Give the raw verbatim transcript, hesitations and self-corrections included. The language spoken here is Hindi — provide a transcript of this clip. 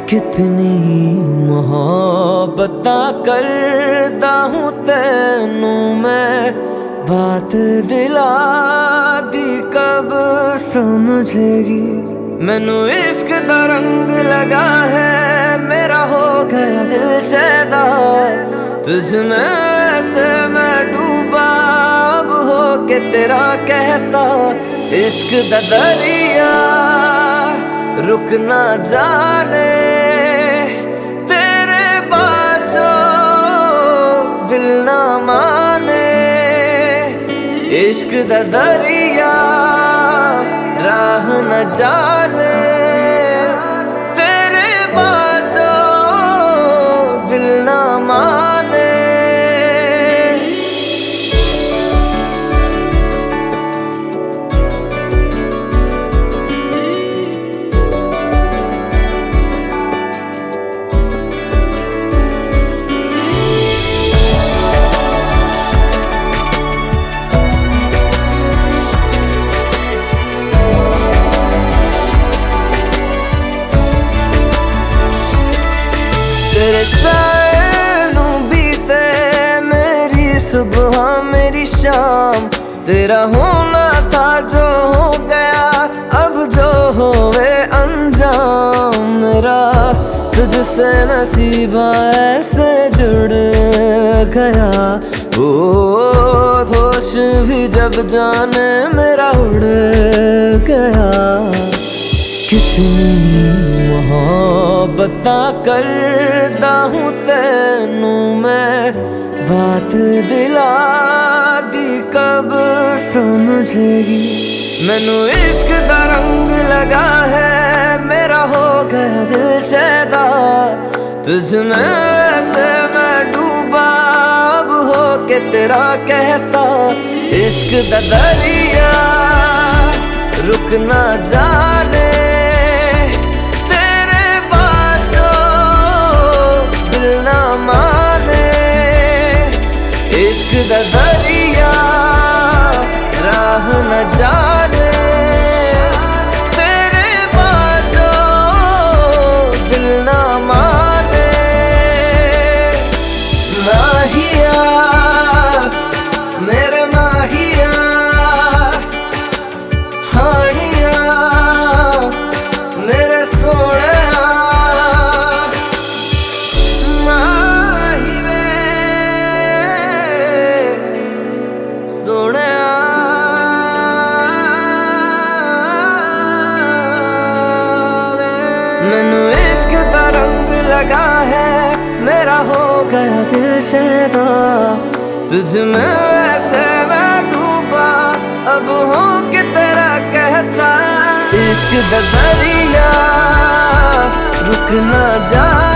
कितनी मोहब्बतां करदा हूं तैनू मैं, बात दिला दी कब समझेगी। मैनू इश्क दा रंग लगा है, मेरा हो गया दिल शैदा, तुझ में ऐसे मैं डूबा अब हो के तेरा कहता। इश्क दा दरिया रुक ना जाने, तेरे बाजो दिल ना माने। इश्क दा दरिया राह न जाने, तेरे बाजो दिल ना माने। तेरे साए नू बीते मेरी सुबह मेरी शाम, तेरा होना था जो हो गया अब जो होवे अंजाम। मेरा तुझसे नसीबा ऐसे जुड़ गया, ओ होश भी जब जाने मेरा उड़ गया। कितनी मोहब्बतां करदा हूं तैनू मैं, बात दिला दी कब समझेगी। मैनू इश्क दा रंग लगा है, मेरा हो गया दिल शैदा, तुझ में ऐसे मैं डूबा अब हो के तेरा कहता। इश्क दा दरिया रुक ना जाने, इश्क दा दरिया राह न जाने, तेरे बाजो दिल ना माने। माहिया मेरे माहिया, हानिया मेरे सोने, मैनू इश्क दा रंग लगा है, मेरा हो गया दिल शैदा, तुझ में ऐसे मैं डूबा अब हो के तेरा कहता। इश्क दा दरिया रुक ना जा